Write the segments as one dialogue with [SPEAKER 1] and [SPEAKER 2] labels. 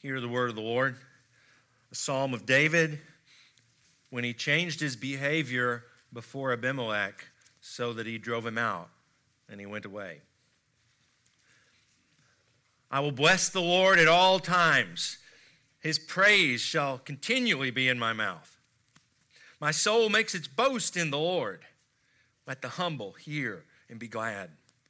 [SPEAKER 1] Hear the word of the Lord. A psalm of David when he changed his behavior before Abimelech so that he drove him out and he went away. I will bless the Lord at all times. His praise shall continually be in my mouth. My soul makes its boast in the Lord. Let the humble hear and be glad.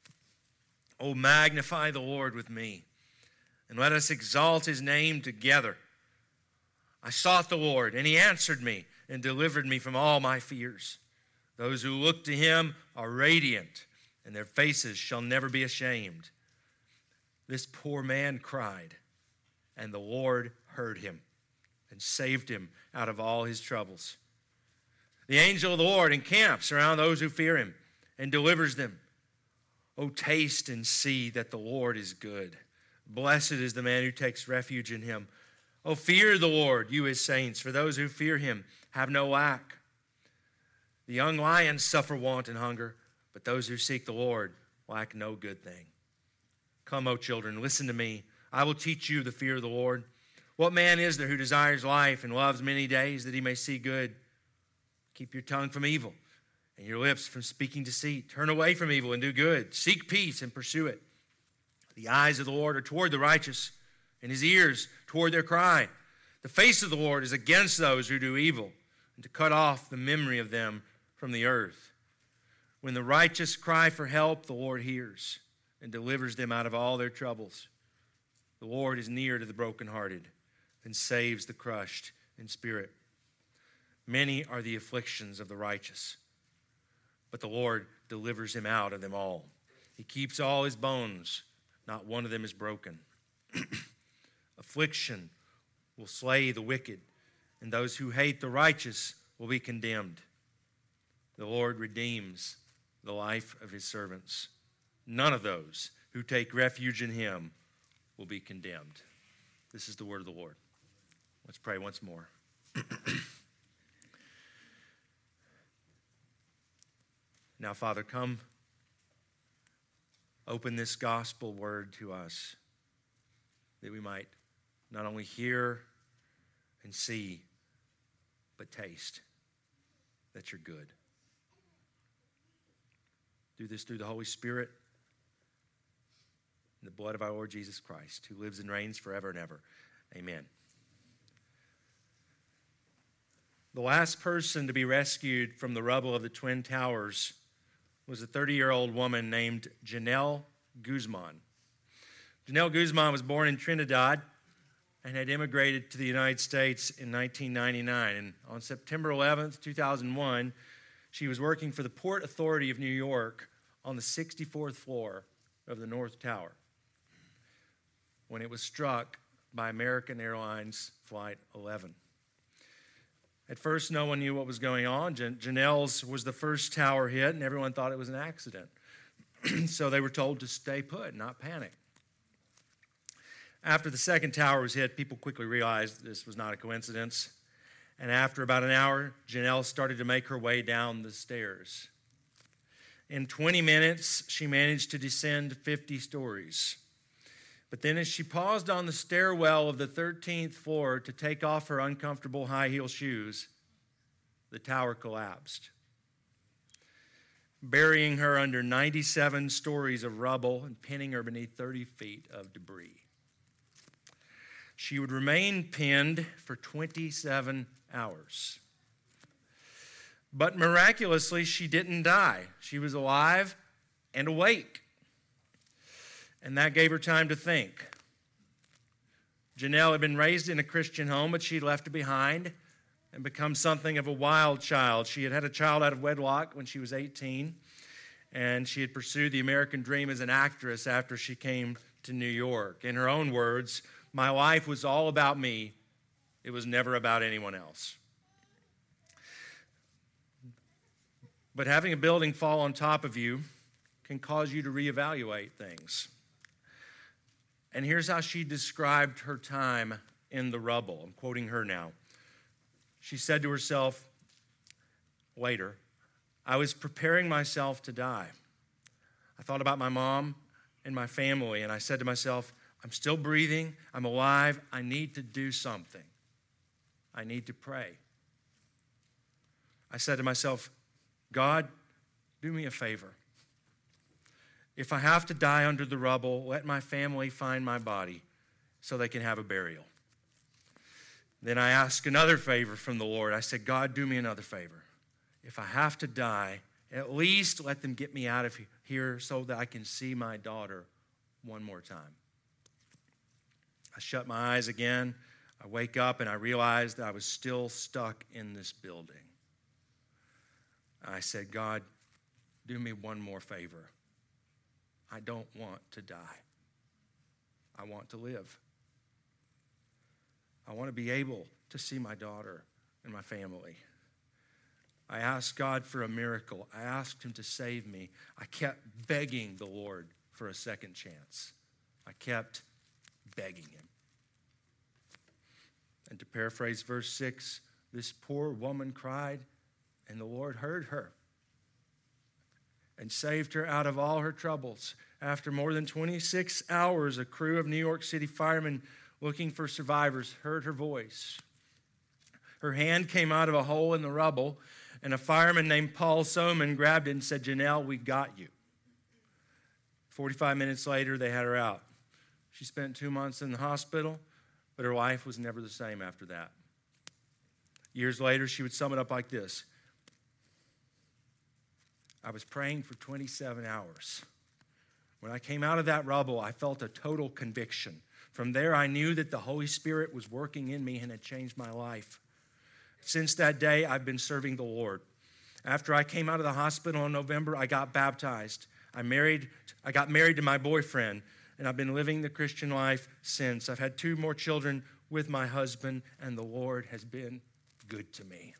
[SPEAKER 1] Oh, magnify the Lord with me, and let us exalt his name together. I sought the Lord, and he answered me and delivered me from all my fears. Those who look to him are radiant, and their faces shall never be ashamed. This poor man cried, and the Lord heard him and saved him out of all his troubles. The angel of the Lord encamps around those who fear him and delivers them. Oh, taste and see that the Lord is good. Blessed is the man who takes refuge in him. Oh, fear the Lord, you his saints, for those who fear him have no lack. The young lions suffer want and hunger, but those who seek the Lord lack no good thing. Come, O children, listen to me. I will teach you the fear of the Lord. What man is there who desires life and loves many days that he may see good? Keep your tongue from evil and your lips from speaking deceit. Turn away from evil and do good. Seek peace and pursue it. The eyes of the Lord are toward the righteous, and his ears toward their cry. The face of the Lord is against those who do evil, and to cut off the memory of them from the earth. When the righteous cry for help, the Lord hears and delivers them out of all their troubles. The Lord is near to the brokenhearted and saves the crushed in spirit. Many are the afflictions of the righteous, but the Lord delivers him out of them all. He keeps all his bones, not one of them is broken. Affliction will slay the wicked, and those who hate the righteous will be condemned. The Lord redeems the life of his servants. None of those who take refuge in him will be condemned. This is the word of the Lord. Let's pray once more. Now, Father, come, open this gospel word to us that we might not only hear and see, but taste that you're good. Do this through the Holy Spirit and the blood of our Lord Jesus Christ, who lives and reigns forever and ever. Amen. The last person to be rescued from the rubble of the Twin Towers was a 30-year-old woman named Janelle Guzman. Janelle Guzman was born in Trinidad and had immigrated to the United States in 1999. And on September 11th, 2001, she was working for the Port Authority of New York on the 64th floor of the North Tower when it was struck by American Airlines Flight 11. At first, no one knew what was going on. Janelle's was the first tower hit, and everyone thought it was an accident. So they were told to stay put, not panic. After the second tower was hit, people quickly realized this was not a coincidence. And after about an hour, Janelle started to make her way down the stairs. In 20 minutes, she managed to descend 50 stories. But then as she paused on the stairwell of the 13th floor to take off her uncomfortable high-heel shoes, the tower collapsed, burying her under 97 stories of rubble and pinning her beneath 30 feet of debris. She would remain pinned for 27 hours. But miraculously, she didn't die. She was alive and awake. And that gave her time to think. Janelle had been raised in a Christian home, but she'd left it behind and become something of a wild child. She had had a child out of wedlock when she was 18, and she had pursued the American dream as an actress after she came to New York. In her own words, "My life was all about me. It was never about anyone else." But having a building fall on top of you can cause you to reevaluate things. And here's how she described her time in the rubble. I'm quoting her now. She said to herself later, "I was preparing myself to die. I thought about my mom and my family, and I said to myself, I'm still breathing. I'm alive. I need to do something. I need to pray. I said to myself, God, do me a favor. If I have to die under the rubble, let my family find my body so they can have a burial. Then I asked another favor from the Lord. I said, God, do me another favor. If I have to die, at least let them get me out of here so that I can see my daughter one more time. I shut my eyes again. I wake up and I realized that I was still stuck in this building. I said, God, do me one more favor. I don't want to die. I want to live. I want to be able to see my daughter and my family. I asked God for a miracle. I asked him to save me. I kept begging the Lord for a second chance. I kept begging him. And to paraphrase verse 6, this poor woman cried, and the Lord heard her and saved her out of all her troubles. After more than 26 hours, a crew of New York City firemen looking for survivors heard her voice. Her hand came out of a hole in the rubble, and a fireman named Paul Soman grabbed it and said, Janelle, we got you. 45 minutes later, they had her out. She spent 2 months in the hospital, but her life was never the same after that. Years later, she would sum it up like this. I was praying for 27 hours. When I came out of that rubble, I felt a total conviction. From there, I knew that the Holy Spirit was working in me and had changed my life. Since that day, I've been serving the Lord. After I came out of the hospital in November, I got baptized. I got married to my boyfriend, and I've been living the Christian life since. I've had 2 more children with my husband, and the Lord has been good to me.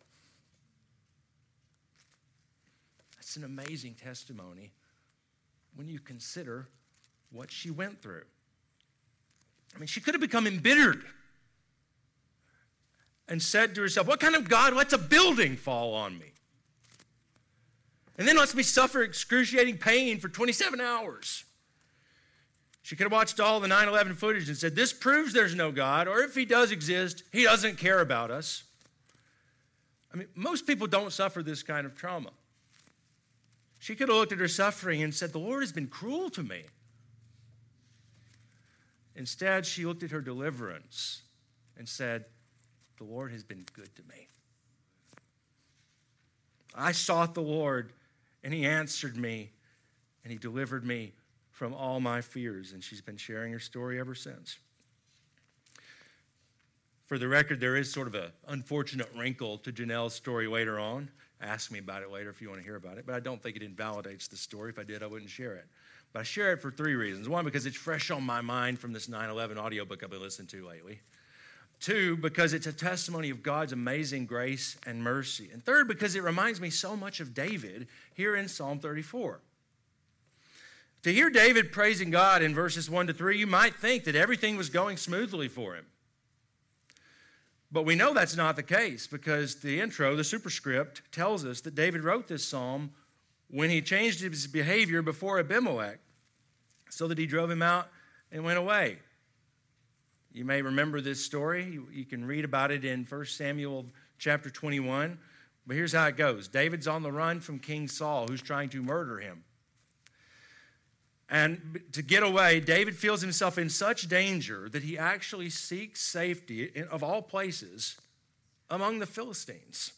[SPEAKER 1] That's an amazing testimony when you consider what she went through. I mean, she could have become embittered and said to herself, what kind of God lets a building fall on me? And then lets me suffer excruciating pain for 27 hours. She could have watched all the 9/11 footage and said, this proves there's no God, or if he does exist, he doesn't care about us. I mean, most people don't suffer this kind of trauma. She could have looked at her suffering and said, the Lord has been cruel to me. Instead, she looked at her deliverance and said, the Lord has been good to me. I sought the Lord, and he answered me, and he delivered me from all my fears. And she's been sharing her story ever since. For the record, there is sort of an unfortunate wrinkle to Janelle's story later on. Ask me about it later if you want to hear about it. But I don't think it invalidates the story. If I did, I wouldn't share it. But I share it for 3 reasons. 1, because it's fresh on my mind from this 9/11 audiobook I've been listening to lately. 2, because it's a testimony of God's amazing grace and mercy. And 3rd, because it reminds me so much of David here in Psalm 34. To hear David praising God in verses 1-3, you might think that everything was going smoothly for him. But we know that's not the case because the intro, the superscript, tells us that David wrote this psalm when he changed his behavior before Abimelech so that he drove him out and went away. You may remember this story. You can read about it in 1 Samuel chapter 21. But here's how it goes. David's on the run from King Saul, who's trying to murder him. And to get away, David feels himself in such danger that he actually seeks safety, of all places, among the Philistines.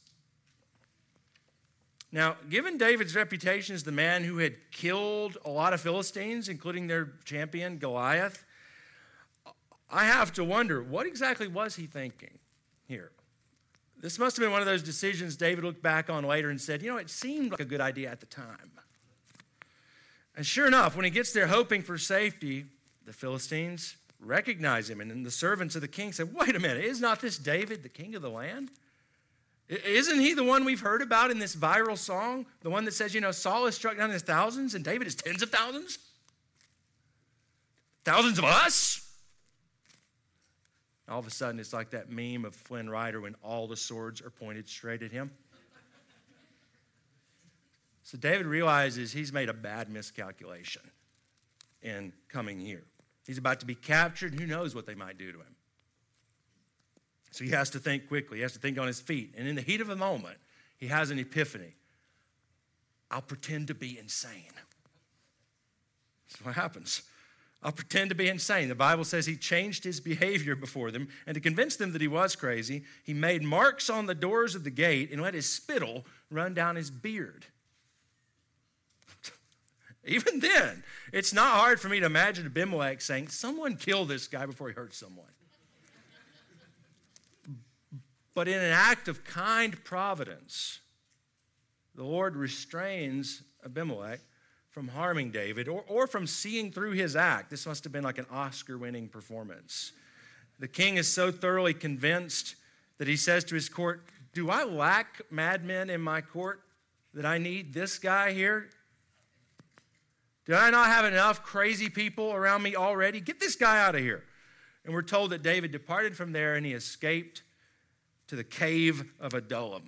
[SPEAKER 1] Now, given David's reputation as the man who had killed a lot of Philistines, including their champion Goliath, I have to wonder, what exactly was he thinking here? This must have been one of those decisions David looked back on later and said, it seemed like a good idea at the time. And sure enough, when he gets there hoping for safety, the Philistines recognize him. And then the servants of the king said, wait a minute, is not this David, the king of the land? Isn't he the one we've heard about in this viral song? The one that says, Saul is struck down in his thousands and David is tens of thousands? Thousands of us? All of a sudden, it's like that meme of Flynn Rider when all the swords are pointed straight at him. So David realizes he's made a bad miscalculation in coming here. He's about to be captured, and who knows what they might do to him. So he has to think quickly. He has to think on his feet. And in the heat of the moment, he has an epiphany. I'll pretend to be insane. That's what happens. I'll pretend to be insane. The Bible says he changed his behavior before them, and to convince them that he was crazy, he made marks on the doors of the gate and let his spittle run down his beard. Even then, it's not hard for me to imagine Abimelech saying, someone kill this guy before he hurts someone. But in an act of kind providence, the Lord restrains Abimelech from harming David or from seeing through his act. This must have been like an Oscar-winning performance. The king is so thoroughly convinced that he says to his court, do I lack madmen in my court that I need this guy here? Do I not have enough crazy people around me already? Get this guy out of here. And we're told that David departed from there and he escaped to the cave of Adullam.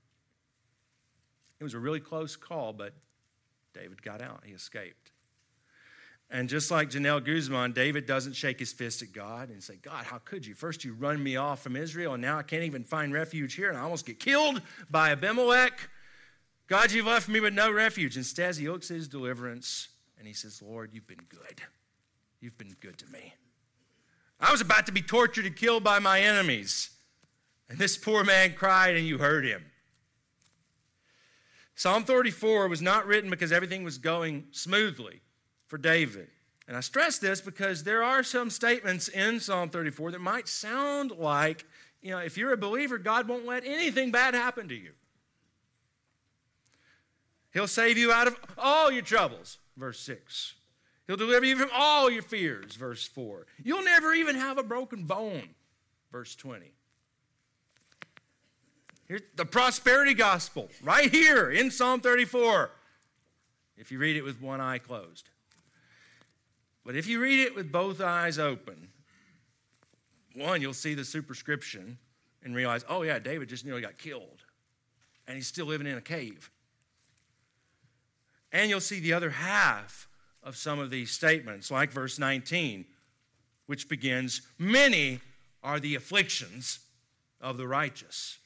[SPEAKER 1] It was a really close call, but David got out. He escaped. And just like Janelle Guzman, David doesn't shake his fist at God and say, God, how could you? First you run me off from Israel, and now I can't even find refuge here, and I almost get killed by Abimelech. God, you've left me with no refuge. Instead, he looks at his deliverance, and he says, Lord, you've been good. You've been good to me. I was about to be tortured and killed by my enemies, and this poor man cried, and you heard him. Psalm 34 was not written because everything was going smoothly for David. And I stress this because there are some statements in Psalm 34 that might sound like, if you're a believer, God won't let anything bad happen to you. He'll save you out of all your troubles, verse 6. He'll deliver you from all your fears, verse 4. You'll never even have a broken bone, verse 20. Here's the prosperity gospel right here in Psalm 34, if you read it with one eye closed. But if you read it with both eyes open, one, you'll see the superscription and realize, oh yeah, David just nearly got killed, and he's still living in a cave. And you'll see the other half of some of these statements, like verse 19, which begins, many are the afflictions of the righteous.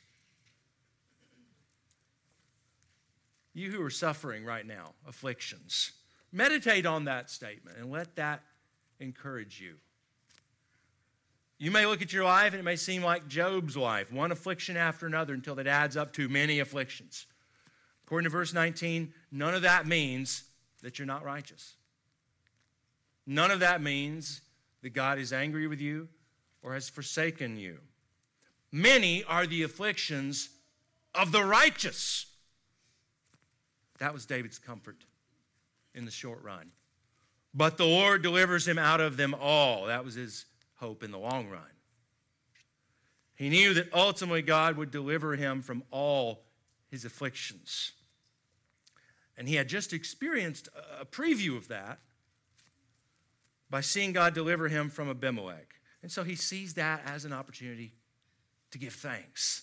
[SPEAKER 1] You who are suffering right now, afflictions, meditate on that statement and let that encourage you. You may look at your life and it may seem like Job's life, one affliction after another until it adds up to many afflictions. According to verse 19, none of that means that you're not righteous. None of that means that God is angry with you or has forsaken you. Many are the afflictions of the righteous. That was David's comfort in the short run. But the Lord delivers him out of them all. That was his hope in the long run. He knew that ultimately God would deliver him from all his afflictions. And he had just experienced a preview of that by seeing God deliver him from Abimelech. And so he sees that as an opportunity to give thanks.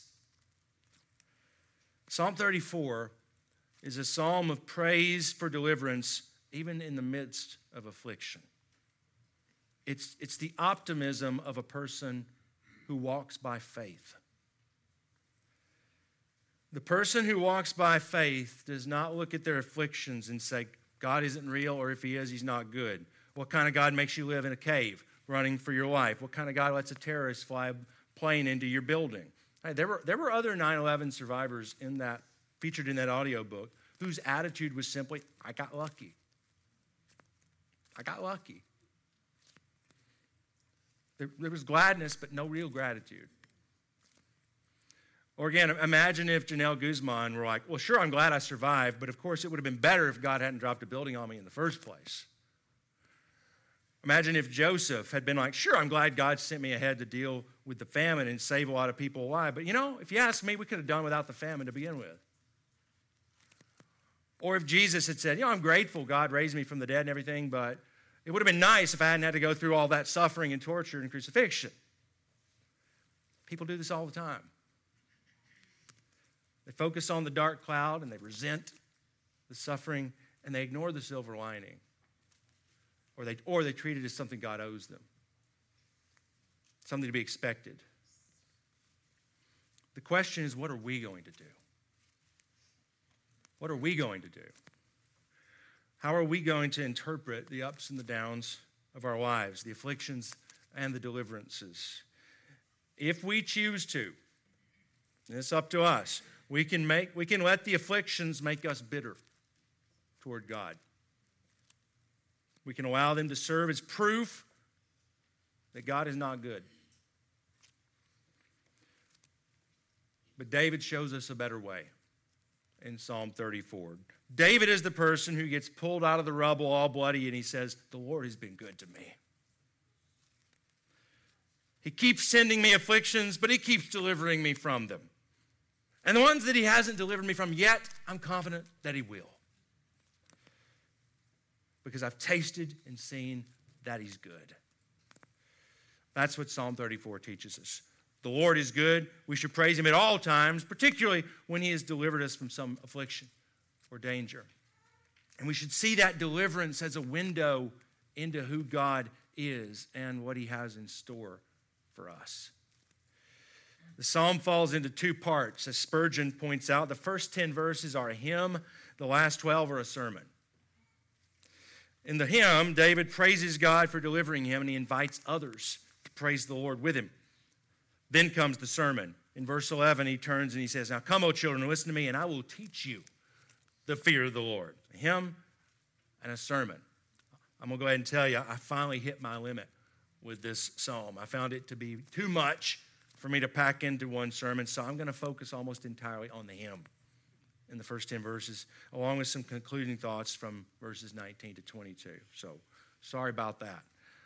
[SPEAKER 1] Psalm 34 is a psalm of praise for deliverance, even in the midst of affliction. It's the optimism of a person who walks by faith. The person who walks by faith does not look at their afflictions and say, God isn't real, or if he is, he's not good. What kind of God makes you live in a cave running for your life? What kind of God lets a terrorist fly a plane into your building? Hey, there were other 9/11 survivors featured in that audiobook whose attitude was simply, I got lucky. I got lucky. There was gladness, but no real gratitude. Or again, imagine if Janelle Guzman were like, well, sure, I'm glad I survived, but of course it would have been better if God hadn't dropped a building on me in the first place. Imagine if Joseph had been like, sure, I'm glad God sent me ahead to deal with the famine and save a lot of people alive, but if you ask me, we could have done without the famine to begin with. Or if Jesus had said, I'm grateful God raised me from the dead and everything, but it would have been nice if I hadn't had to go through all that suffering and torture and crucifixion. People do this all the time. They focus on the dark cloud and they resent the suffering and they ignore the silver lining. or they treat it as something God owes them, something to be expected. The question is, what are we going to do? What are we going to do? How are we going to interpret the ups and the downs of our lives, the afflictions and the deliverances? If we choose to, and it's up to us, we can let the afflictions make us bitter toward God. We can allow them to serve as proof that God is not good. But David shows us a better way in Psalm 34. David is the person who gets pulled out of the rubble all bloody, and he says, "The Lord has been good to me. He keeps sending me afflictions, but he keeps delivering me from them. And the ones that he hasn't delivered me from yet, I'm confident that he will. Because I've tasted and seen that he's good." That's what Psalm 34 teaches us. The Lord is good. We should praise him at all times, particularly when he has delivered us from some affliction or danger. And we should see that deliverance as a window into who God is and what he has in store for us. The psalm falls into two parts. As Spurgeon points out, the first 10 verses are a hymn, the last 12 are a sermon. In the hymn, David praises God for delivering him, and he invites others to praise the Lord with him. Then comes the sermon. In verse 11, he turns and he says, "Now come, O children, listen to me, and I will teach you the fear of the Lord." A hymn and a sermon. I'm going to go ahead and tell you, I finally hit my limit with this psalm. I found it to be too much for me to pack into one sermon, so I'm going to focus almost entirely on the hymn in the first 10 verses, along with some concluding thoughts from verses 19 to 22. So sorry about that.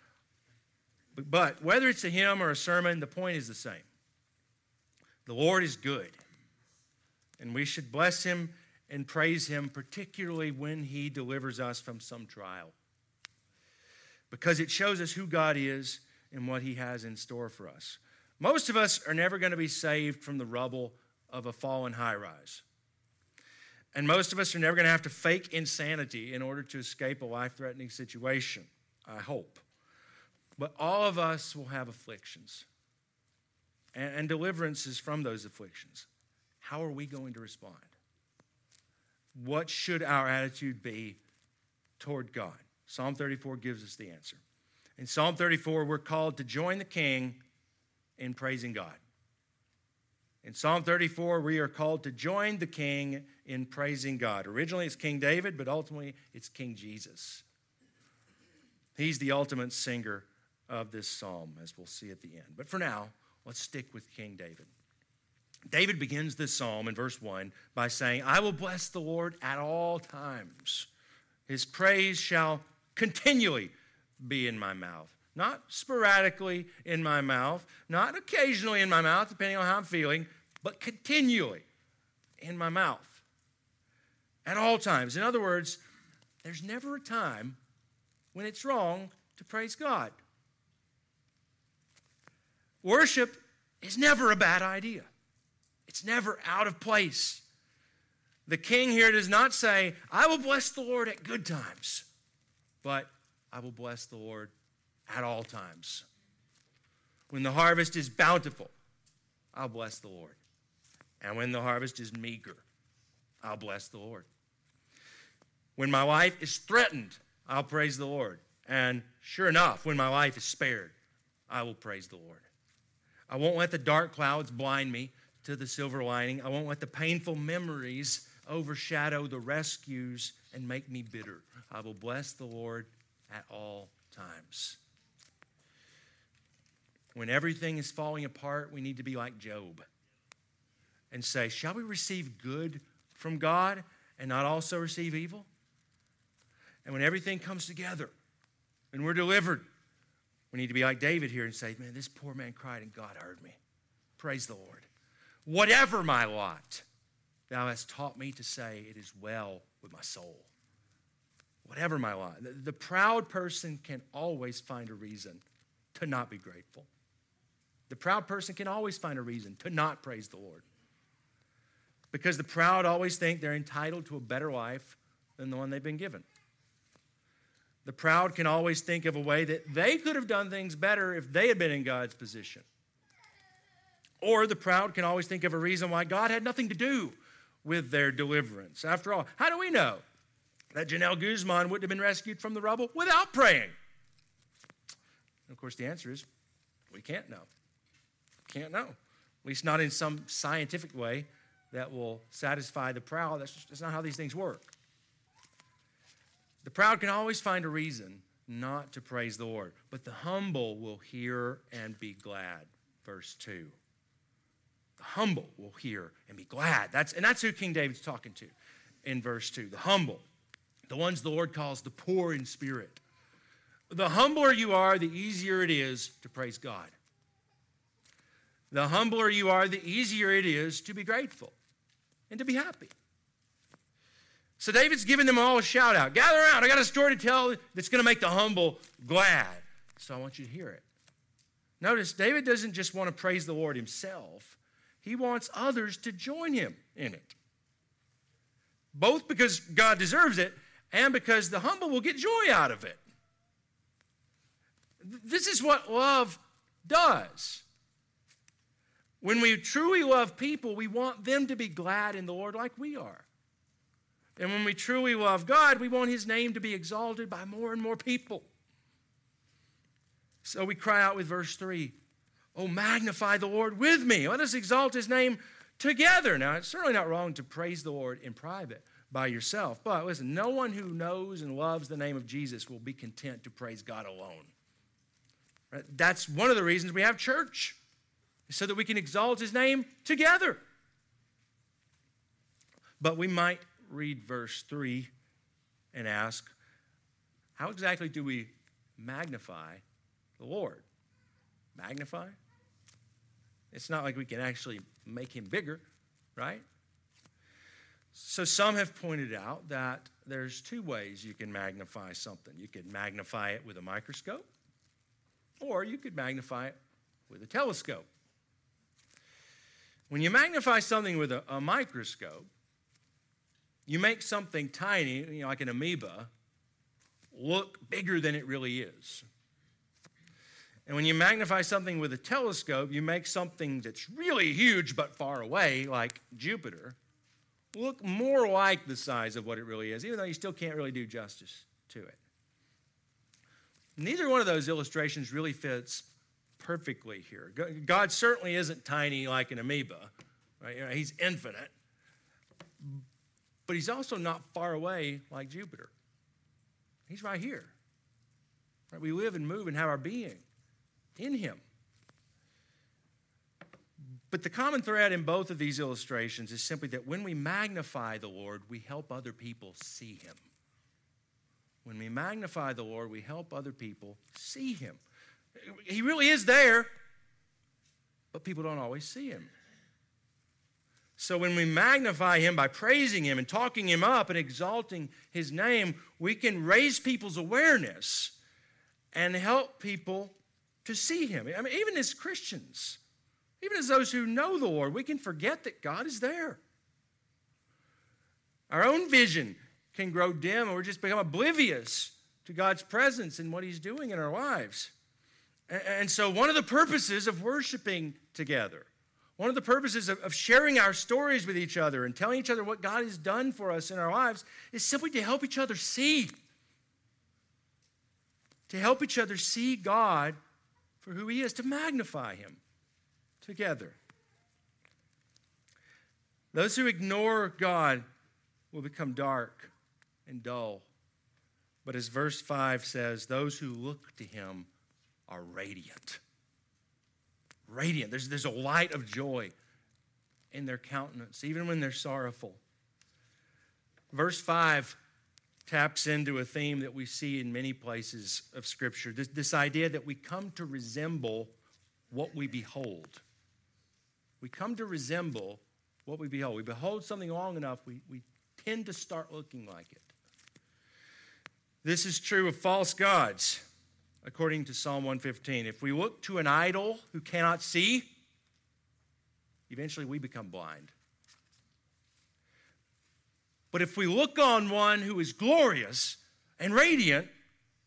[SPEAKER 1] But whether it's a hymn or a sermon, the point is the same. The Lord is good, and we should bless him and praise him, particularly when he delivers us from some trial, because it shows us who God is and what he has in store for us. Most of us are never going to be saved from the rubble of a fallen high-rise. And most of us are never going to have to fake insanity in order to escape a life-threatening situation, I hope. But all of us will have afflictions and deliverances from those afflictions. How are we going to respond? What should our attitude be toward God? Psalm 34 gives us the answer. In Psalm 34, we're called to join the king in praising God. In Psalm 34, we are called to join the king in praising God. Originally, it's King David, but ultimately, it's King Jesus. He's the ultimate singer of this psalm, as we'll see at the end. But for now, let's stick with King David. David begins this psalm in verse 1 by saying, "I will bless the Lord at all times. His praise shall continually be in my mouth." Not sporadically in my mouth, not occasionally in my mouth, depending on how I'm feeling, but continually in my mouth. At all times. In other words, there's never a time when it's wrong to praise God. Worship is never a bad idea. It's never out of place. The king here does not say, "I will bless the Lord at good times," but "I will bless the Lord at all times." When the harvest is bountiful, I'll bless the Lord. And when the harvest is meager, I'll bless the Lord. When my life is threatened, I'll praise the Lord. And sure enough, when my life is spared, I will praise the Lord. I won't let the dark clouds blind me to the silver lining. I won't let the painful memories overshadow the rescues and make me bitter. I will bless the Lord at all times. When everything is falling apart, we need to be like Job and say, "Shall we receive good from God and not also receive evil?" And when everything comes together and we're delivered, we need to be like David here and say, "Man, this poor man cried and God heard me. Praise the Lord. Whatever my lot, thou hast taught me to say, it is well with my soul." Whatever my lot. The proud person can always find a reason to not be grateful. The proud person can always find a reason to not praise the Lord. Because the proud always think they're entitled to a better life than the one they've been given. The proud can always think of a way that they could have done things better if they had been in God's position. Or the proud can always think of a reason why God had nothing to do with their deliverance. After all, how do we know that Janelle Guzman wouldn't have been rescued from the rubble without praying? And of course, the answer is we can't know. Can't know. At least not in some scientific way that will satisfy the proud. That's not how these things work. The proud can always find a reason not to praise the Lord, but the humble will hear and be glad. Verse 2. The humble will hear and be glad. That's who King David's talking to in verse 2. The humble, the ones the Lord calls the poor in spirit. The humbler you are, the easier it is to praise God. The humbler you are, the easier it is to be grateful and to be happy. So David's giving them all a shout out. Gather around. I got a story to tell that's going to make the humble glad. So I want you to hear it. Notice, David doesn't just want to praise the Lord himself. He wants others to join him in it. Both because God deserves it and because the humble will get joy out of it. This is what love does. When we truly love people, we want them to be glad in the Lord like we are. And when we truly love God, we want his name to be exalted by more and more people. So we cry out with verse 3, "Oh, magnify the Lord with me. Let us exalt his name together." Now, it's certainly not wrong to praise the Lord in private by yourself. But listen, no one who knows and loves the name of Jesus will be content to praise God alone. Right? That's one of the reasons we have church, so that we can exalt his name together. But we might read verse 3 and ask, how exactly do we magnify the Lord? Magnify? It's not like we can actually make him bigger, right? So some have pointed out that there's two ways you can magnify something. You could magnify it with a microscope, or you could magnify it with a telescope. When you magnify something with a microscope, you make something tiny, like an amoeba, look bigger than it really is. And when you magnify something with a telescope, you make something that's really huge but far away, like Jupiter, look more like the size of what it really is, even though you still can't really do justice to it. Neither one of those illustrations really fits perfectly here. God certainly isn't tiny like an amoeba, right? He's infinite. But he's also not far away like Jupiter. He's right here. Right? We live and move and have our being in him. But the common thread in both of these illustrations is simply that when we magnify the Lord, we help other people see him. When we magnify the Lord, we help other people see him. He really is there, but people don't always see him. So when we magnify him by praising him and talking him up and exalting his name, we can raise people's awareness and help people to see him. I mean, even as Christians, even as those who know the Lord, we can forget that God is there. Our own vision can grow dim, or just become oblivious to God's presence and what he's doing in our lives. And so one of the purposes of worshiping together, one of the purposes of sharing our stories with each other and telling each other what God has done for us in our lives is simply to help each other see. To help each other see God for who he is, to magnify him together. Those who ignore God will become dark and dull. But as verse 5 says, those who look to him are radiant. Radiant. There's a light of joy in their countenance, even when they're sorrowful. Verse 5 taps into a theme that we see in many places of Scripture, this idea that we come to resemble what we behold. We come to resemble what we behold. We behold something long enough, we tend to start looking like it. This is true of false gods. According to Psalm 115, if we look to an idol who cannot see, eventually we become blind. But if we look on one who is glorious and radiant,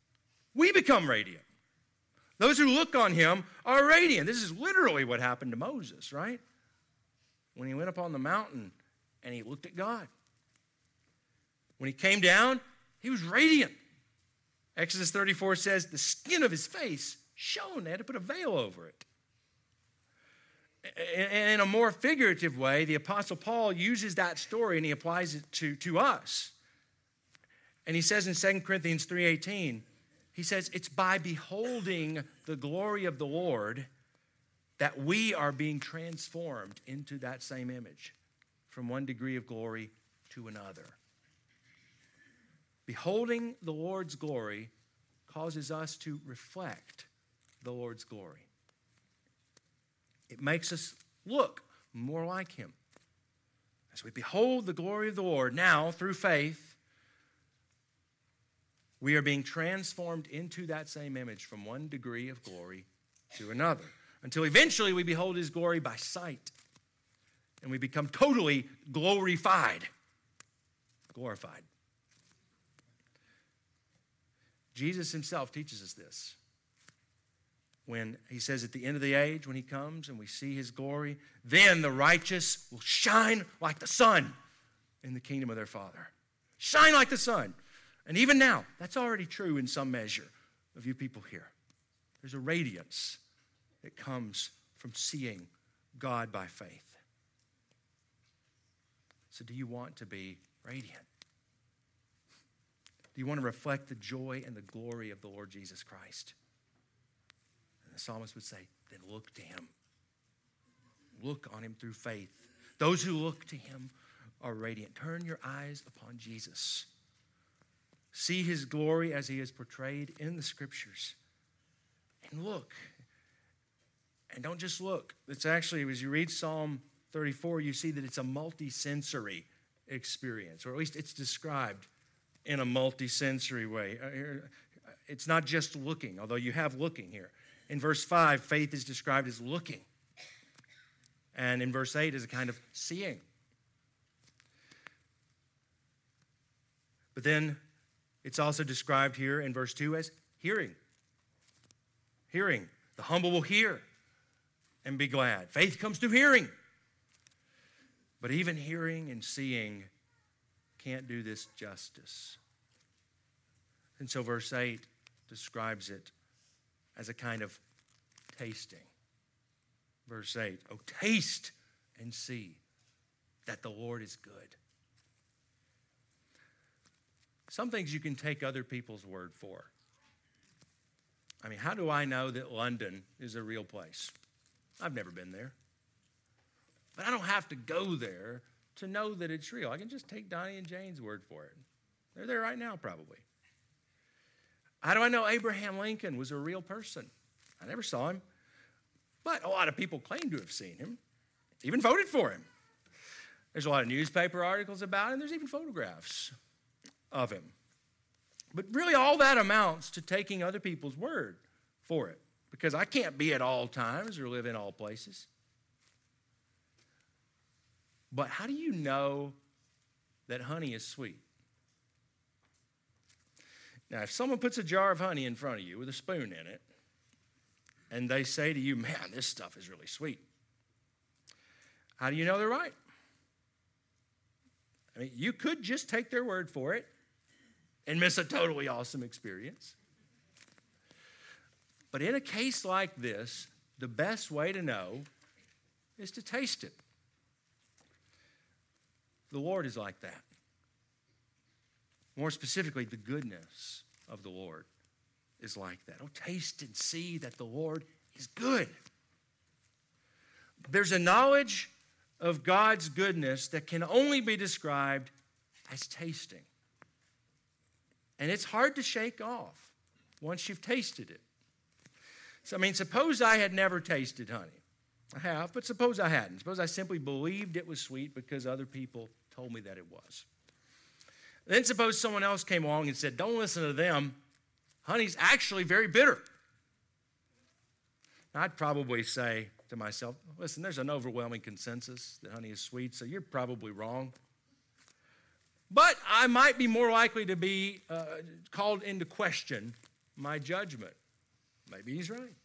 [SPEAKER 1] we become radiant. Those who look on him are radiant. This is literally what happened to Moses, right? When he went up on the mountain and he looked at God. When he came down, he was radiant. Exodus 34 says the skin of his face shone. They had to put a veil over it. In a more figurative way, the Apostle Paul uses that story and he applies it to us. And he says in 2 Corinthians 3:18, he says, it's by beholding the glory of the Lord that we are being transformed into that same image, from one degree of glory to another. Beholding the Lord's glory causes us to reflect the Lord's glory. It makes us look more like him. As we behold the glory of the Lord, now through faith, we are being transformed into that same image from one degree of glory to another, until eventually we behold his glory by sight, and we become totally glorified. Jesus himself teaches us this. When he says at the end of the age, when he comes and we see his glory, then the righteous will shine like the sun in the kingdom of their Father. Shine like the sun. And even now, that's already true in some measure of you people here. There's a radiance that comes from seeing God by faith. So do you want to be radiant? Do you want to reflect the joy and the glory of the Lord Jesus Christ? And the psalmist would say, then look to him. Look on him through faith. Those who look to him are radiant. Turn your eyes upon Jesus. See his glory as he is portrayed in the Scriptures. And look. And don't just look. It's actually, as you read Psalm 34, you see that it's a multi-sensory experience, or at least it's described in a multi-sensory way. It's not just looking, although you have looking here. In verse 5, faith is described as looking. And in verse 8 is a kind of seeing. But then it's also described here in verse 2 as hearing. Hearing. The humble will hear and be glad. Faith comes through hearing. But even hearing and seeing can't do this justice. And so verse 8 describes it as a kind of tasting. Verse 8, oh, taste and see that the Lord is good. Some things you can take other people's word for. I mean, how do I know that London is a real place? I've never been there. But I don't have to go there to know that it's real. I can just take Donnie and Jane's word for it. They're there right now, probably. How do I know Abraham Lincoln was a real person? I never saw him. But a lot of people claim to have seen him, even voted for him. There's a lot of newspaper articles about him. There's even photographs of him. But really all that amounts to taking other people's word for it, because I can't be at all times or live in all places. But how do you know that honey is sweet? Now, if someone puts a jar of honey in front of you with a spoon in it, and they say to you, man, this stuff is really sweet, how do you know they're right? I mean, you could just take their word for it and miss a totally awesome experience. But in a case like this, the best way to know is to taste it. The Lord is like that. More specifically, the goodness of the Lord is like that. Oh, taste and see that the Lord is good. There's a knowledge of God's goodness that can only be described as tasting. And it's hard to shake off once you've tasted it. So, I mean, suppose I had never tasted honey. I have, but suppose I hadn't. Suppose I simply believed it was sweet because other people told me that it was. Then suppose someone else came along and said, don't listen to them. Honey's actually very bitter. I'd probably say to myself, listen, there's an overwhelming consensus that honey is sweet, so you're probably wrong. But I might be more likely to be called into question my judgment. Maybe he's right.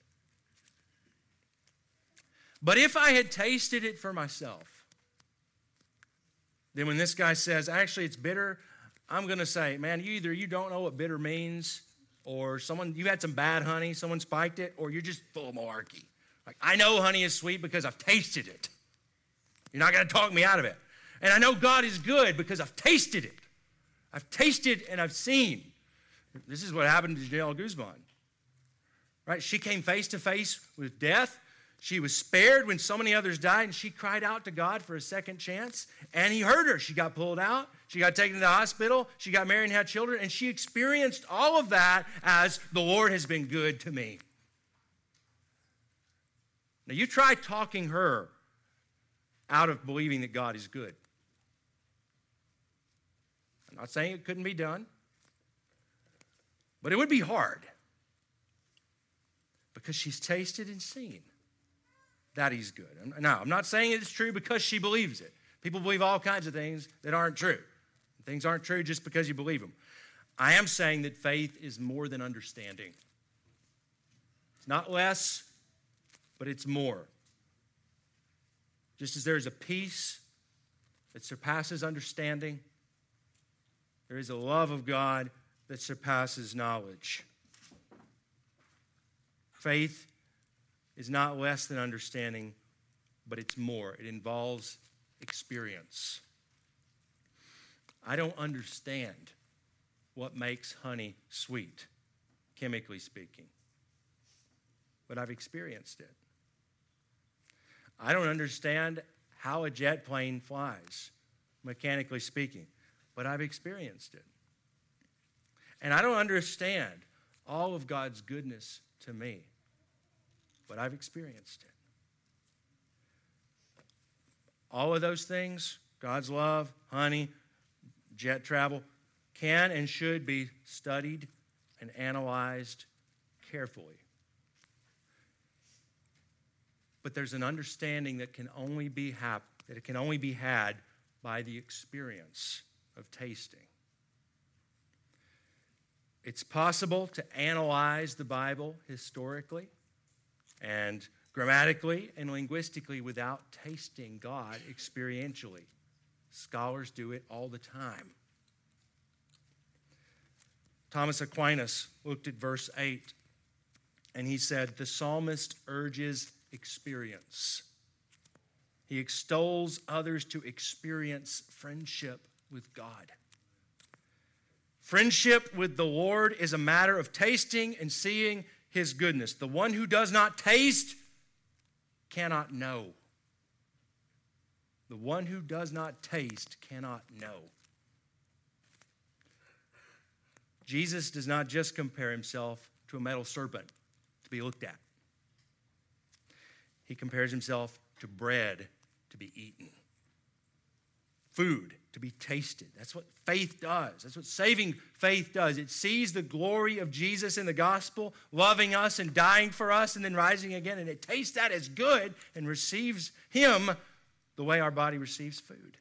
[SPEAKER 1] But if I had tasted it for myself, then when this guy says, actually it's bitter, I'm going to say, man, either you don't know what bitter means, or you had some bad honey, someone spiked it, or you're just full of malarkey. Like, I know honey is sweet because I've tasted it. You're not going to talk me out of it. And I know God is good because I've tasted it. I've tasted and I've seen. This is what happened to Janelle Guzman. Right? She came face to face with death. She was spared when so many others died, and she cried out to God for a second chance, and he heard her. She got pulled out. She got taken to the hospital. She got married and had children, and she experienced all of that as the Lord has been good to me. Now, you try talking her out of believing that God is good. I'm not saying it couldn't be done, but it would be hard because she's tasted and seen that he's good. Now, I'm not saying it's true because she believes it. People believe all kinds of things that aren't true. Things aren't true just because you believe them. I am saying that faith is more than understanding. It's not less, but it's more. Just as there is a peace that surpasses understanding, there is a love of God that surpasses knowledge. Faith is not less than understanding, but it's more. It involves experience. I don't understand what makes honey sweet, chemically speaking, but I've experienced it. I don't understand how a jet plane flies, mechanically speaking, but I've experienced it. And I don't understand all of God's goodness to me, but I've experienced it. All of those things, God's love, honey, jet travel, can and should be studied and analyzed carefully. But there's an understanding that can only be had by the experience of tasting. It's possible to analyze the Bible historically and grammatically and linguistically without tasting God experientially. Scholars do it all the time. Thomas Aquinas looked at verse 8 and he said, the psalmist urges experience. He extols others to experience friendship with God. Friendship with the Lord is a matter of tasting and seeing his goodness. The one who does not taste cannot know. The one who does not taste cannot know. Jesus does not just compare himself to a metal serpent to be looked at. He compares himself to bread to be eaten. Food to be tasted. That's what faith does. That's what saving faith does. It sees the glory of Jesus in the gospel, loving us and dying for us and then rising again. And it tastes that as good and receives him the way our body receives food.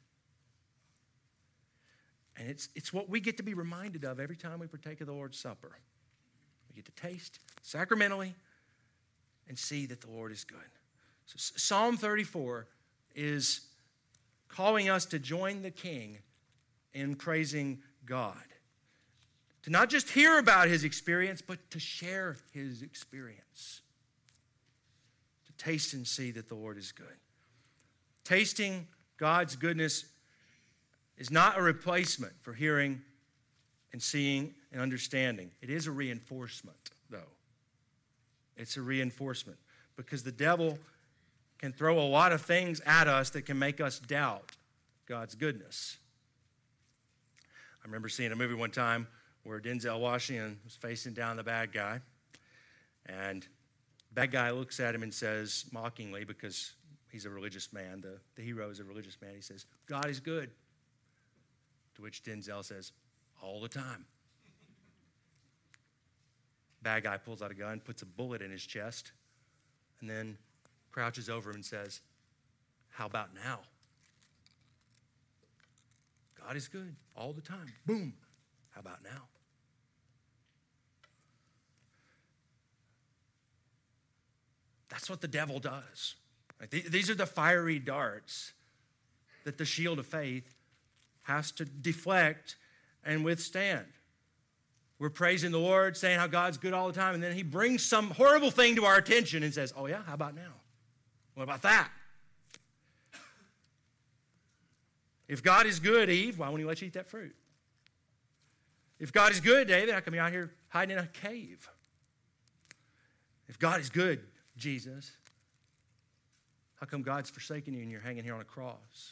[SPEAKER 1] And it's what we get to be reminded of every time we partake of the Lord's Supper. We get to taste sacramentally and see that the Lord is good. So Psalm 34 is calling us to join the King in praising God. To not just hear about his experience, but to share his experience. To taste and see that the Lord is good. Tasting God's goodness is not a replacement for hearing and seeing and understanding. It is a reinforcement, though. It's a reinforcement because the devil can throw a lot of things at us that can make us doubt God's goodness. I remember seeing a movie one time where Denzel Washington was facing down the bad guy, and the bad guy looks at him and says, mockingly, because he's a religious man, the hero is a religious man, he says, God is good. To which Denzel says, all the time. Bad guy pulls out a gun, puts a bullet in his chest, and then crouches over him and says, how about now? God is good all the time. Boom. How about now? That's what the devil does. Right? These are the fiery darts that the shield of faith has to deflect and withstand. We're praising the Lord, saying how God's good all the time, and then he brings some horrible thing to our attention and says, oh yeah, how about now? What about that? If God is good, Eve, why won't he let you eat that fruit? If God is good, David, how come you're out here hiding in a cave? If God is good, Jesus, how come God's forsaken you and you're hanging here on a cross?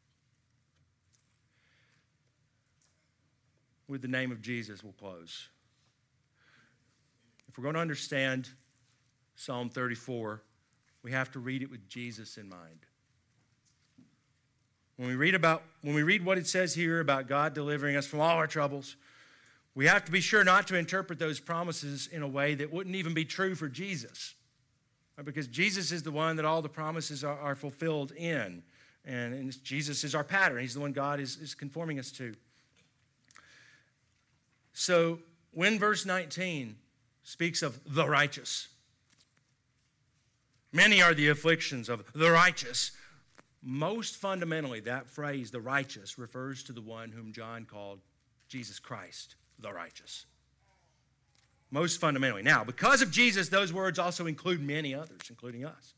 [SPEAKER 1] With the name of Jesus, we'll close. If we're going to understand Psalm 34, we have to read it with Jesus in mind. When we read what it says here about God delivering us from all our troubles, we have to be sure not to interpret those promises in a way that wouldn't even be true for Jesus. Because Jesus is the one that all the promises are fulfilled in. And Jesus is our pattern. He's the one God is conforming us to. So when verse 19 speaks of the righteous, many are the afflictions of the righteous. Most fundamentally, that phrase, the righteous, refers to the one whom John called Jesus Christ, the righteous. Most fundamentally. Now, because of Jesus, those words also include many others, including us.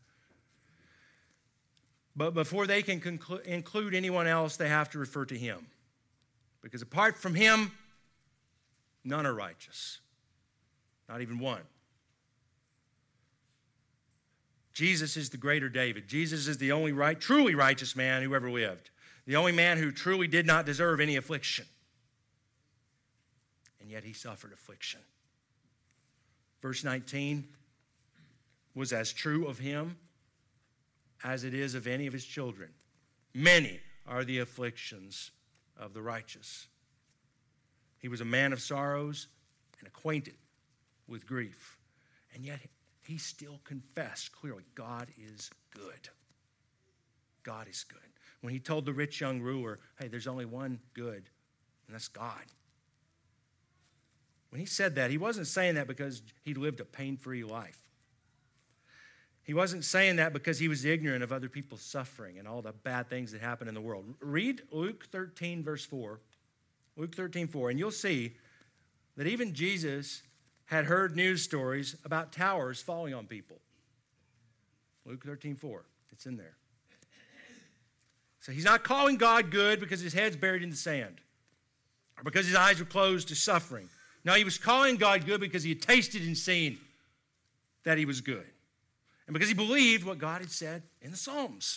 [SPEAKER 1] But before they can include anyone else, they have to refer to him. Because apart from him, none are righteous. Not even one. Jesus is the greater David. Jesus is the only truly righteous man who ever lived. The only man who truly did not deserve any affliction. And yet he suffered affliction. Verse 19 was as true of him as it is of any of his children. Many are the afflictions of the righteous. He was a man of sorrows and acquainted with grief. And yet he still confessed clearly, God is good. God is good. When he told the rich young ruler, hey, there's only one good, and that's God. When he said that, he wasn't saying that because he lived a pain-free life. He wasn't saying that because he was ignorant of other people's suffering and all the bad things that happen in the world. Read Luke 13, verse 4. Luke 13, 4, and you'll see that even Jesus had heard news stories about towers falling on people. Luke 13, 4. It's in there. So he's not calling God good because his head's buried in the sand or because his eyes are closed to suffering. No, he was calling God good because he had tasted and seen that he was good. And because he believed what God had said in the Psalms.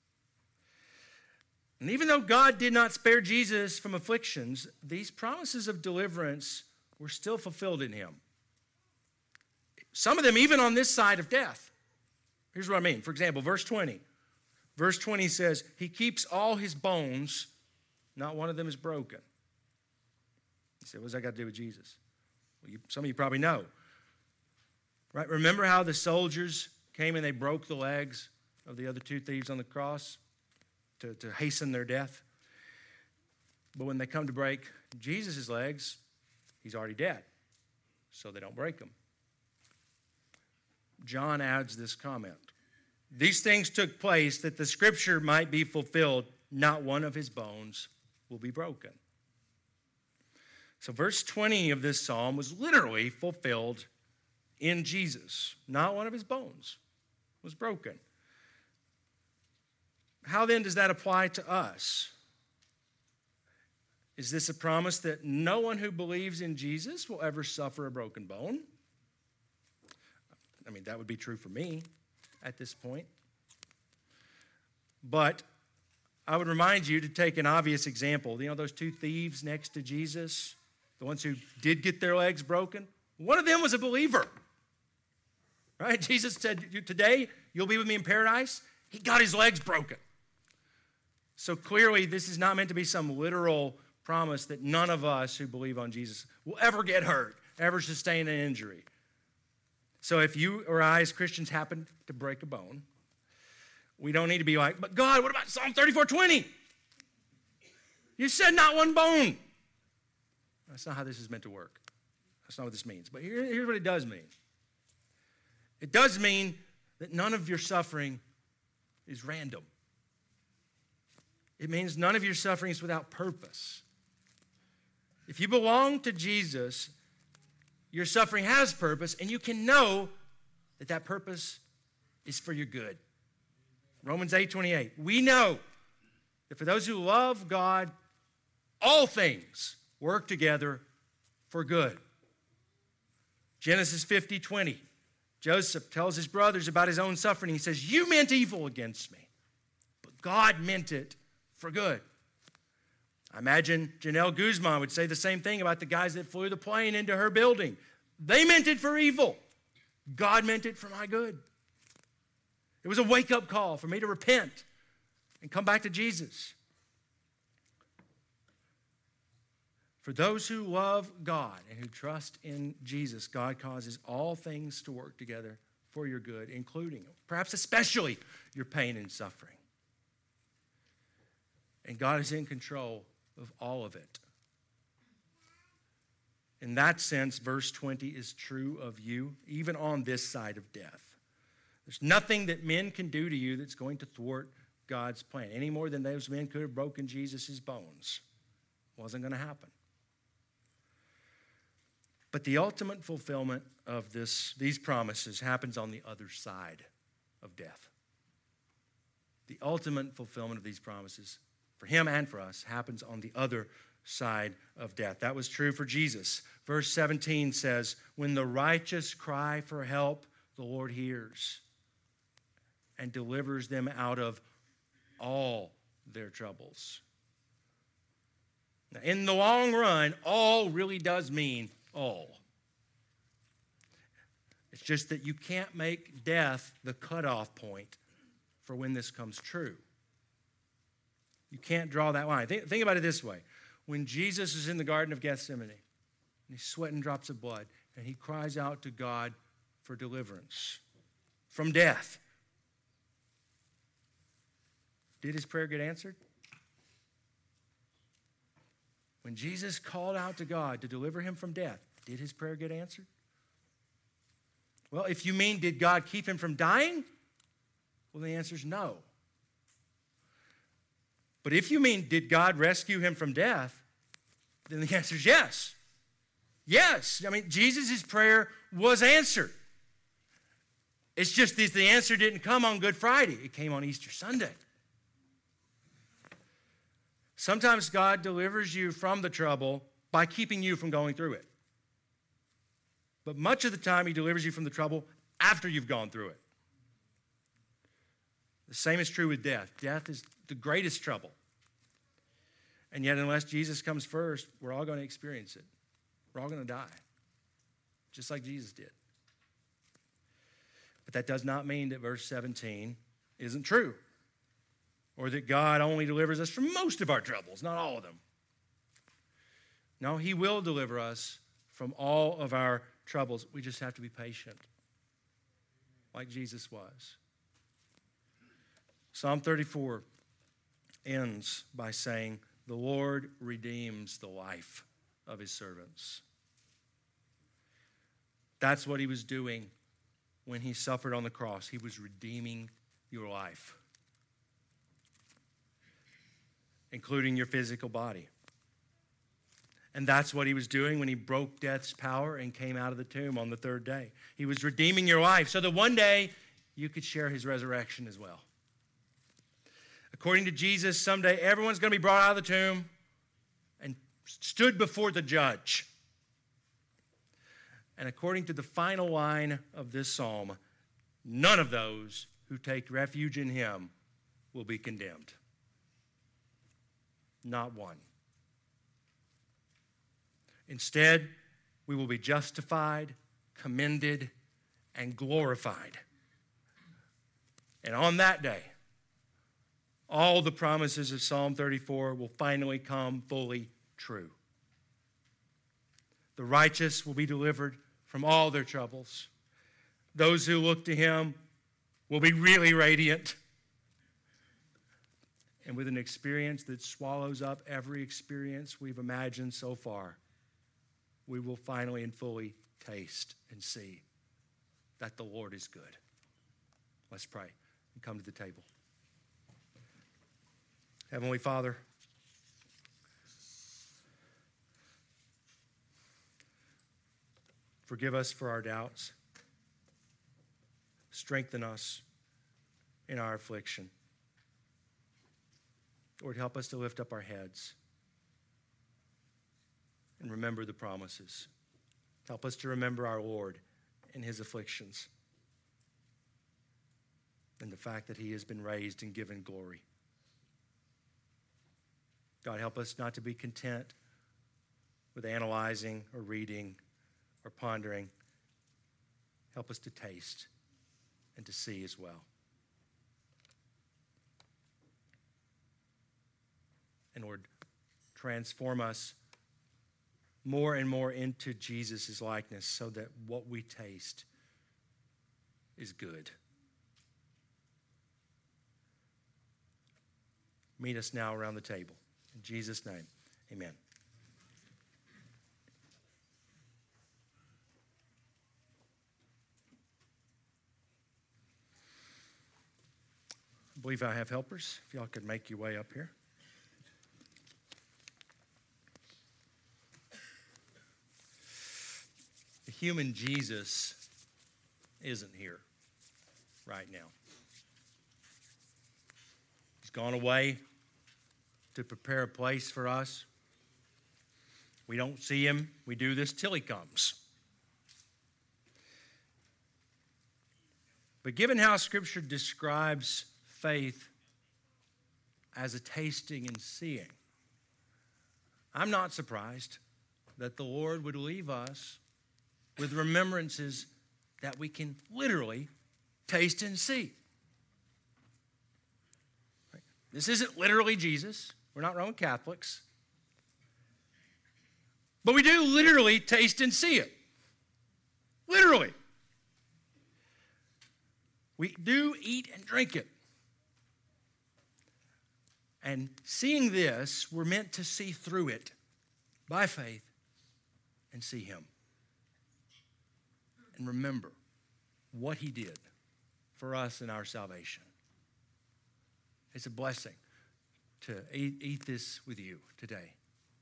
[SPEAKER 1] And even though God did not spare Jesus from afflictions, these promises of deliverance were still fulfilled in him. Some of them even on this side of death. Here's what I mean. For example, verse 20. Verse 20 says, he keeps all his bones, not one of them is broken. You say, what's that got to do with Jesus? Well, some of you probably know. Right? Remember how the soldiers came and they broke the legs of the other two thieves on the cross to hasten their death? But when they come to break Jesus' legs, he's already dead, so they don't break them. John adds this comment. These things took place that the scripture might be fulfilled. Not one of his bones will be broken. So verse 20 of this psalm was literally fulfilled in Jesus. Not one of his bones was broken. How then does that apply to us? Is this a promise that no one who believes in Jesus will ever suffer a broken bone? I mean, that would be true for me at this point. But I would remind you to take an obvious example. You know those two thieves next to Jesus? The ones who did get their legs broken? One of them was a believer. Right? Jesus said, today you'll be with me in paradise. He got his legs broken. So clearly this is not meant to be some literal promise that none of us who believe on Jesus will ever get hurt, ever sustain an injury. So if you or I as Christians happen to break a bone, we don't need to be like, but God, what about Psalm 34:20? You said not one bone. That's not how this is meant to work. That's not what this means. But here's what it does mean. It does mean that none of your suffering is random. It means none of your suffering is without purpose. If you belong to Jesus, your suffering has purpose, and you can know that that purpose is for your good. Romans 8:28. We know that for those who love God, all things work together for good. Genesis 50:20. Joseph tells his brothers about his own suffering. He says, "You meant evil against me, but God meant it for good." I imagine Janelle Guzman would say the same thing about the guys that flew the plane into her building. They meant it for evil. God meant it for my good. It was a wake-up call for me to repent and come back to Jesus. For those who love God and who trust in Jesus, God causes all things to work together for your good, including, perhaps especially, your pain and suffering. And God is in control of all of it. In that sense, verse 20 is true of you, even on this side of death. There's nothing that men can do to you that's going to thwart God's plan, any more than those men could have broken Jesus' bones. It wasn't going to happen. But the ultimate fulfillment of these promises happens on the other side of death. The ultimate fulfillment of these promises, for him and for us, happens on the other side of death. That was true for Jesus. Verse 17 says, "When the righteous cry for help, the Lord hears and delivers them out of all their troubles." Now, in the long run, all really does mean all. It's just that you can't make death the cutoff point for when this comes true. You can't draw that line. Think about it this way. When Jesus is in the Garden of Gethsemane, and he's sweating drops of blood, and he cries out to God for deliverance from death, did his prayer get answered? When Jesus called out to God to deliver him from death, did his prayer get answered? Well, if you mean, did God keep him from dying? Well, the answer is no. But if you mean, did God rescue him from death? Then the answer is yes. Yes. I mean, Jesus' prayer was answered. It's just that the answer didn't come on Good Friday. It came on Easter Sunday. Sometimes God delivers you from the trouble by keeping you from going through it. But much of the time, he delivers you from the trouble after you've gone through it. The same is true with death. Death is the greatest trouble. And yet, unless Jesus comes first, we're all going to experience it. We're all going to die, just like Jesus did. But that does not mean that verse 17 isn't true, or that God only delivers us from most of our troubles, not all of them. No, he will deliver us from all of our troubles. We just have to be patient, like Jesus was. Psalm 34 ends by saying, "The Lord redeems the life of his servants." That's what he was doing when he suffered on the cross. He was redeeming your life, including your physical body. And that's what he was doing when he broke death's power and came out of the tomb on the third day. He was redeeming your life so that one day you could share his resurrection as well. According to Jesus, someday everyone's going to be brought out of the tomb and stood before the judge. And according to the final line of this psalm, none of those who take refuge in him will be condemned. Not one. Instead, we will be justified, commended, and glorified. And on that day, all the promises of Psalm 34 will finally come fully true. The righteous will be delivered from all their troubles. Those who look to him will be really radiant, and with an experience that swallows up every experience we've imagined so far, we will finally and fully taste and see that the Lord is good. Let's pray and come to the table. Heavenly Father, forgive us for our doubts. Strengthen us in our affliction. Lord, help us to lift up our heads and remember the promises. Help us to remember our Lord in his afflictions and the fact that he has been raised and given glory. God, help us not to be content with analyzing or reading or pondering. Help us to taste and to see as well. And Lord, transform us more and more into Jesus' likeness so that what we taste is good. Meet us now around the table. In Jesus' name, amen. I believe I have helpers. If y'all could make your way up here. The human Jesus isn't here right now. He's gone away to prepare a place for us. We don't see him. We do this till he comes. But given how Scripture describes faith as a tasting and seeing, I'm not surprised that the Lord would leave us with remembrances that we can literally taste and see. This isn't literally Jesus. We're not Roman Catholics. But we do literally taste and see it. Literally. We do eat and drink it. And seeing this, we're meant to see through it by faith and see him. And remember what he did for us in our salvation. It's a blessing to eat this with you today.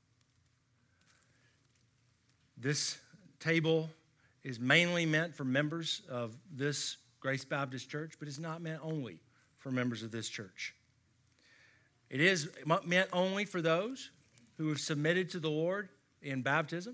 [SPEAKER 1] This table is mainly meant for members of this Grace Baptist Church, but it's not meant only for members of this church. It is meant only for those who have submitted to the Lord in baptism.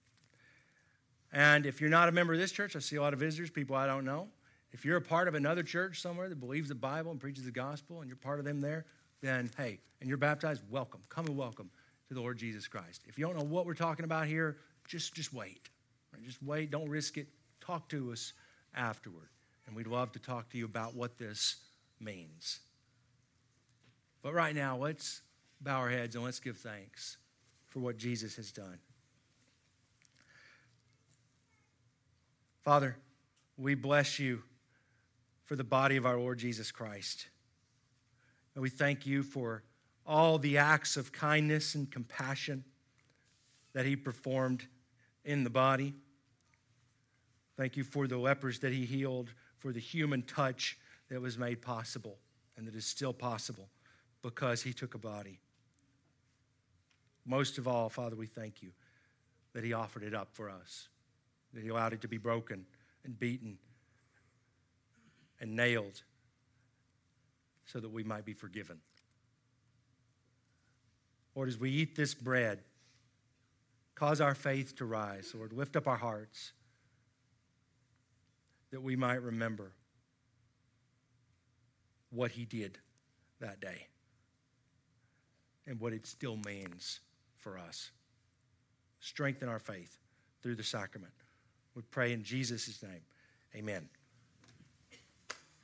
[SPEAKER 1] And if you're not a member of this church, I see a lot of visitors, people I don't know. If you're a part of another church somewhere that believes the Bible and preaches the gospel, and you're part of them there, then hey, and you're baptized, welcome. Come and welcome to the Lord Jesus Christ. If you don't know what we're talking about here, just wait. Right? Just wait. Don't risk it. Talk to us afterward. And we'd love to talk to you about what this means. But right now, let's bow our heads and let's give thanks for what Jesus has done. Father, we bless you for the body of our Lord Jesus Christ. And we thank you for all the acts of kindness and compassion that he performed in the body. Thank you for the lepers that he healed, for the human touch that was made possible and that is still possible because he took a body. Most of all, Father, we thank you that he offered it up for us, that he allowed it to be broken and beaten and nailed so that we might be forgiven. Lord, as we eat this bread, cause our faith to rise. Lord, lift up our hearts that we might remember what he did that day and what it still means for us. Strengthen our faith through the sacrament. We pray in Jesus' name. Amen.